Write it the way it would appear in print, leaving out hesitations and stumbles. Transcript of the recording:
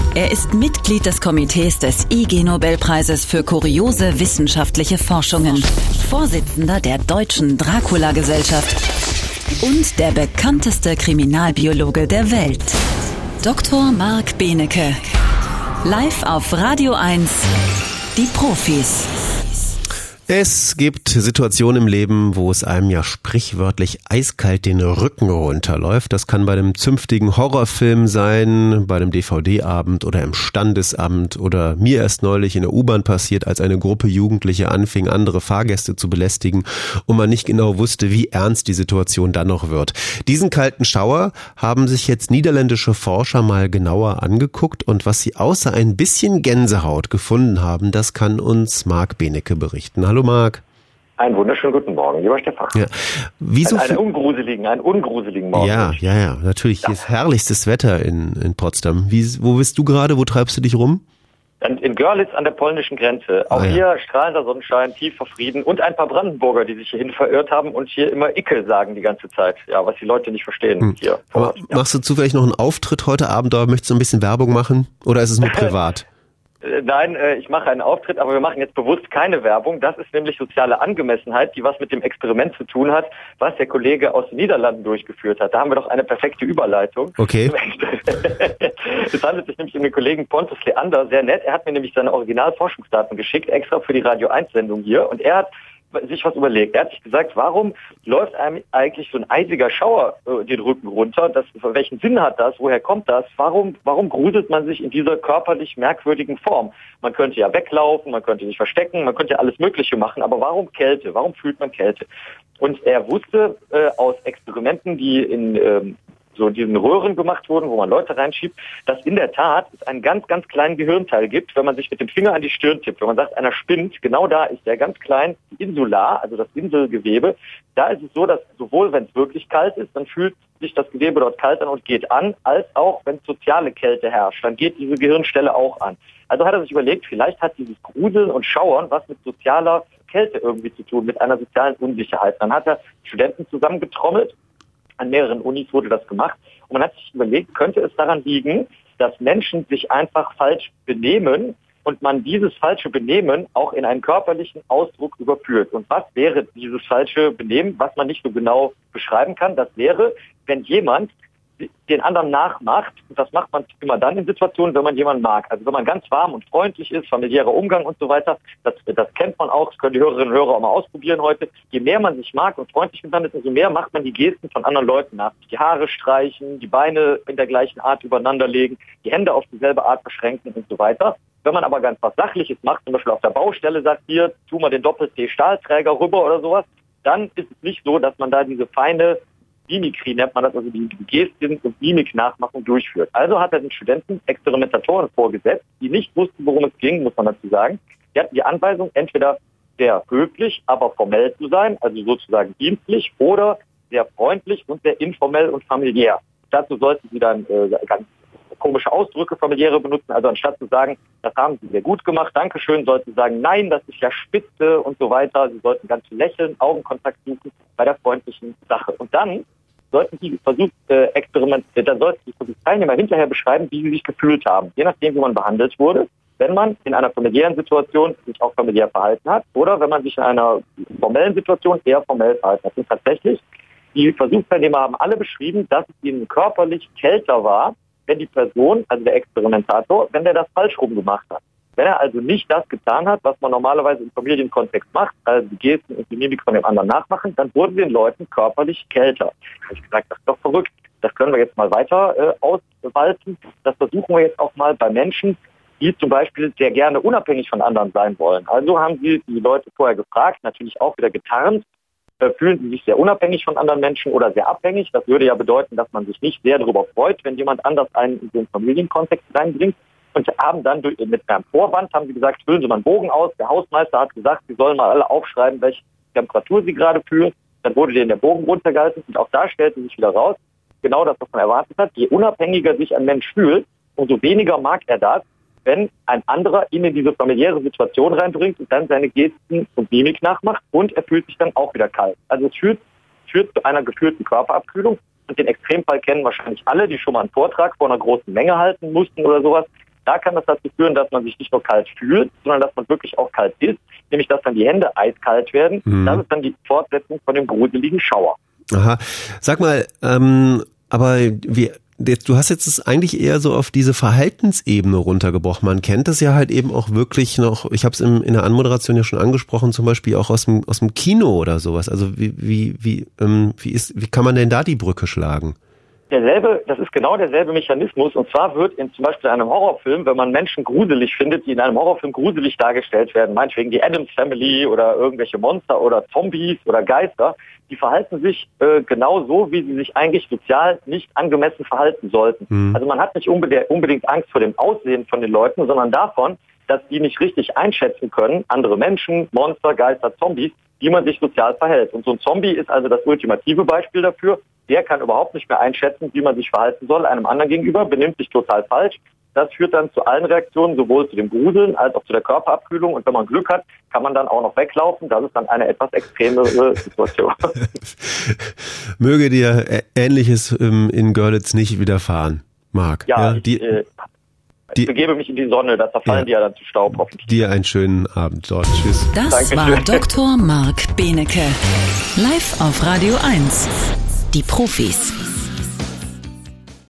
Er ist Mitglied des Komitees des IG-Nobelpreises für kuriose wissenschaftliche Forschungen, Vorsitzender der Deutschen Dracula-Gesellschaft und der bekannteste Kriminalbiologe der Welt. Dr. Marc Benecke. Live auf Radio 1, die Profis. Es gibt Situationen im Leben, wo es einem ja sprichwörtlich eiskalt den Rücken runterläuft. Das kann bei einem zünftigen Horrorfilm sein, bei einem DVD-Abend oder im Standesamt oder mir erst neulich in der U-Bahn passiert, als eine Gruppe Jugendliche anfing, andere Fahrgäste zu belästigen und man nicht genau wusste, wie ernst die Situation dann noch wird. Diesen kalten Schauer haben sich jetzt niederländische Forscher mal genauer angeguckt und was sie außer ein bisschen Gänsehaut gefunden haben, das kann uns Marc Benecke berichten. Hallo Marc. Einen wunderschönen guten Morgen, lieber Stefan. Ja. Einen ungruseligen Morgen. Ja, natürlich. Hier ist herrlichstes Wetter in Potsdam. Wo bist du gerade? Wo treibst du dich rum? In Görlitz an der polnischen Grenze. Auch hier strahlender Sonnenschein, tiefer Frieden und ein paar Brandenburger, die sich hierhin verirrt haben und hier immer Icke sagen die ganze Zeit. Ja, was die Leute nicht verstehen hier vor Ort. Machst du zufällig noch einen Auftritt heute Abend oder möchtest du ein bisschen Werbung machen? Oder ist es nur privat? Nein, ich mache einen Auftritt, aber wir machen jetzt bewusst keine Werbung. Das ist nämlich soziale Angemessenheit, die was mit dem Experiment zu tun hat, was der Kollege aus den Niederlanden durchgeführt hat. Da haben wir doch eine perfekte Überleitung. Okay. Es handelt sich nämlich um den Kollegen Pontus Leander, sehr nett. Er hat mir nämlich seine Originalforschungsdaten geschickt, extra für die Radio 1-Sendung hier. Und er hat sich was überlegt. Er hat sich gesagt, warum läuft einem eigentlich so ein eisiger Schauer den Rücken runter? Welchen Sinn hat das? Woher kommt das? Warum gruselt man sich in dieser körperlich merkwürdigen Form? Man könnte ja weglaufen, man könnte sich verstecken, man könnte ja alles Mögliche machen, aber warum Kälte? Warum fühlt man Kälte? Und er wusste aus Experimenten, die in so diesen Röhren gemacht wurden, wo man Leute reinschiebt, dass in der Tat es einen ganz, ganz kleinen Gehirnteil gibt, wenn man sich mit dem Finger an die Stirn tippt. Wenn man sagt, einer spinnt, genau da ist der ganz klein, die Insular, also das Inselgewebe. Da ist es so, dass sowohl wenn es wirklich kalt ist, dann fühlt sich das Gewebe dort kalt an und geht an, als auch wenn soziale Kälte herrscht, dann geht diese Gehirnstelle auch an. Also hat er sich überlegt, vielleicht hat dieses Gruseln und Schauern was mit sozialer Kälte irgendwie zu tun, mit einer sozialen Unsicherheit. Dann hat er Studenten zusammengetrommelt. An mehreren Unis wurde das gemacht. Und man hat sich überlegt, könnte es daran liegen, dass Menschen sich einfach falsch benehmen und man dieses falsche Benehmen auch in einen körperlichen Ausdruck überführt. Und was wäre dieses falsche Benehmen, was man nicht so genau beschreiben kann? Das wäre, wenn jemand den anderen nachmacht. Und das macht man immer dann in Situationen, wenn man jemanden mag. Also wenn man ganz warm und freundlich ist, familiärer Umgang und so weiter, das kennt man auch, das können die Hörerinnen und Hörer auch mal ausprobieren heute. Je mehr man sich mag und freundlich miteinander ist, umso mehr macht man die Gesten von anderen Leuten nach. Die Haare streichen, die Beine in der gleichen Art übereinander legen, die Hände auf dieselbe Art beschränken und so weiter. Wenn man aber ganz was Sachliches macht, zum Beispiel auf der Baustelle sagt, hier, tu mal den Doppel-T-Stahlträger rüber oder sowas, dann ist es nicht so, dass man da diese feine Mimikrie nennt man das, also die Gesten und Mimik-Nachmachung durchführt. Also hat er den Studenten Experimentatoren vorgesetzt, die nicht wussten, worum es ging, muss man dazu sagen. Die hatten die Anweisung, entweder sehr höflich, aber formell zu sein, also sozusagen dienstlich, oder sehr freundlich und sehr informell und familiär. Dazu sollten sie dann ganz komische Ausdrücke, familiäre benutzen, also anstatt zu sagen, das haben sie sehr gut gemacht, Dankeschön, sollten sie sagen, nein, das ist ja spitze und so weiter. Sie sollten ganz viel lächeln, Augenkontakt suchen bei der freundlichen Sache. Und dann sollten die Versuchsteilnehmer hinterher beschreiben, wie sie sich gefühlt haben, je nachdem, wie man behandelt wurde, wenn man in einer familiären Situation sich auch familiär verhalten hat oder wenn man sich in einer formellen Situation eher formell verhalten hat. Und tatsächlich, die Versuchsteilnehmer haben alle beschrieben, dass es ihnen körperlich kälter war, wenn die Person, also der Experimentator, wenn der das falsch rum gemacht hat. Wenn er also nicht das getan hat, was man normalerweise im Familienkontext macht, also die Gesten und die Mimik von dem anderen nachmachen, dann wurden den Leuten körperlich kälter. Da habe ich gesagt, das ist doch verrückt. Das können wir jetzt mal weiter auswalzen. Das versuchen wir jetzt auch mal bei Menschen, die zum Beispiel sehr gerne unabhängig von anderen sein wollen. Also haben sie die Leute vorher gefragt, natürlich auch wieder getarnt, fühlen sie sich sehr unabhängig von anderen Menschen oder sehr abhängig. Das würde ja bedeuten, dass man sich nicht sehr darüber freut, wenn jemand anders einen in so einen Familienkontext reinbringt. Und haben dann mit einem Vorwand, haben sie gesagt, füllen Sie mal einen Bogen aus. Der Hausmeister hat gesagt, Sie sollen mal alle aufschreiben, welche Temperatur Sie gerade fühlen. Dann wurde denen der Bogen runtergehalten und auch da stellte sich wieder raus, genau das, was man erwartet hat. Je unabhängiger sich ein Mensch fühlt, umso weniger mag er das, wenn ein anderer ihn in diese familiäre Situation reinbringt und dann seine Gesten und Mimik nachmacht und er fühlt sich dann auch wieder kalt. Also es führt zu einer geführten Körperabkühlung und den Extremfall kennen wahrscheinlich alle, die schon mal einen Vortrag vor einer großen Menge halten mussten oder sowas. Da kann das dazu führen, dass man sich nicht nur kalt fühlt, sondern dass man wirklich auch kalt ist, nämlich dass dann die Hände eiskalt werden. Das ist dann die Fortsetzung von dem gruseligen Schauer. Aha. Sag mal, aber du hast jetzt es eigentlich eher so auf diese Verhaltensebene runtergebrochen. Man kennt das ja halt eben auch wirklich noch, ich habe es in der Anmoderation ja schon angesprochen, zum Beispiel auch aus dem Kino oder sowas. Also wie kann man denn da die Brücke schlagen? Das ist genau derselbe Mechanismus, und zwar wird zum Beispiel in einem Horrorfilm, wenn man Menschen gruselig findet, die in einem Horrorfilm gruselig dargestellt werden, meinetwegen die Addams Family oder irgendwelche Monster oder Zombies oder Geister, die verhalten sich genau so, wie sie sich eigentlich sozial nicht angemessen verhalten sollten. Also man hat nicht unbedingt Angst vor dem Aussehen von den Leuten, sondern davon, dass die nicht richtig einschätzen können, andere Menschen, Monster, Geister, Zombies, wie man sich sozial verhält. Und so ein Zombie ist also das ultimative Beispiel dafür. Der kann überhaupt nicht mehr einschätzen, wie man sich verhalten soll, einem anderen gegenüber, benimmt sich total falsch. Das führt dann zu allen Reaktionen, sowohl zu dem Gruseln als auch zu der Körperabkühlung. Und wenn man Glück hat, kann man dann auch noch weglaufen. Das ist dann eine etwas extremere Situation. Möge dir Ähnliches in Görlitz nicht widerfahren, Marc. Ja, ich begebe mich in die Sonne, da zerfallen die ja dann zu Staub hoffentlich. Dir einen schönen Abend dort. Tschüss. Das war Dr. Marc Benecke. Live auf Radio 1. Die Profis.